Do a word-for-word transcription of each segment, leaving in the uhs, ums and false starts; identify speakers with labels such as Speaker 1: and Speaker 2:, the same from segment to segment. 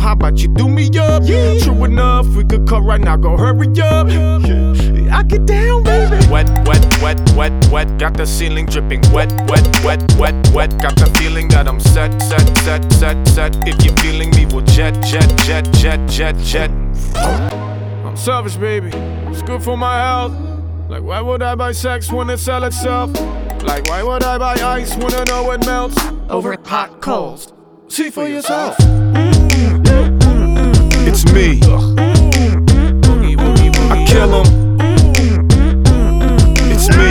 Speaker 1: how about you do me up? Yeah. True enough, we could cut right now, go hurry up. Yeah. I get down, baby. Wet, wet, wet, wet, wet. Got the ceiling dripping. Wet, wet, wet, wet, wet. Got the feeling that I'm set, set, set, set, set. If you're feeling me, we'll jet, jet, jet, jet, jet, jet. I'm selfish, baby. It's good for my health. Like, why would I buy sex when it sell itself? Like, why would I buy ice when I know it melts over hot coals? See for yourself. It's me. I kill 'em. It's me.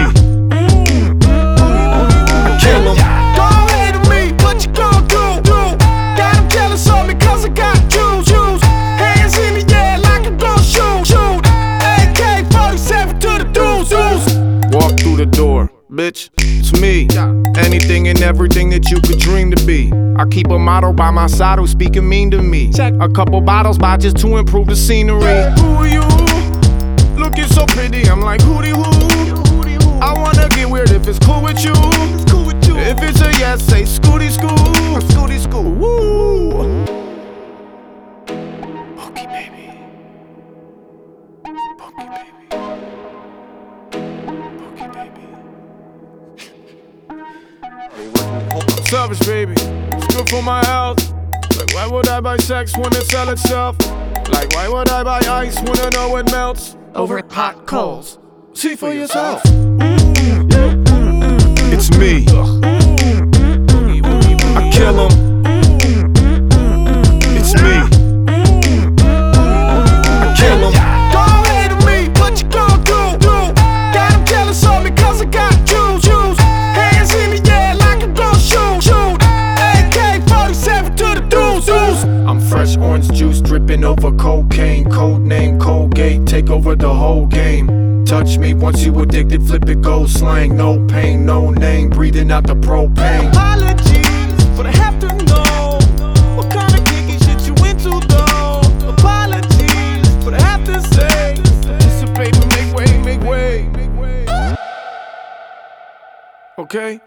Speaker 1: I kill 'em. Don't hate on me, what you gon' do? do? Got 'em jealous of me 'cause I got juice. juice. Hands in the air like I'm gon' shoot. shoot. A K forty-seven to the deuce. deuce. Walk through the door, bitch. It's me. Anything and everything that you could dream to be. I keep a model by my side who's speaking mean to me. Check a couple bottles by just to improve the scenery. Who are you? Looking so pretty, I'm like hootie hoo. I wanna get weird if it's cool with you. If it's a yes, say scooty scoo. Scooty scoo. Woo. Pokey baby. Pokey baby. Pokey baby. I'm selfish, baby. It's good for my health. Like, why would I buy sex when it sell itself? Like, why would I buy ice when I know it melts over hot coals? See for yourself. It's me. I kill 'em. It's me. I kill 'em. Don't hate on me, what you gon' do? do? Got 'em jealous of me 'cause I got juice. juice. Hands in the air like I'm gon' shoot. shoot. A K forty-seven to the deuce. deuce. I'm fresh orange juice dripping over cocaine. Code name Colgate, take over the whole game. Touch me once you addicted, flip it, go slang. No pain, no name, breathing out the propane. Apologies, but I have to know what kind of kinky shit you into though. Apologies, but I have to say, anticipate, but make way, make way. Okay?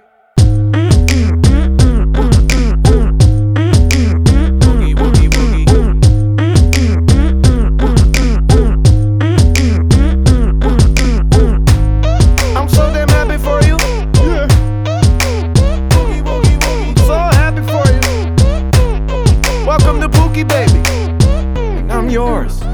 Speaker 1: Welcome to Pookie, baby, and I'm yours.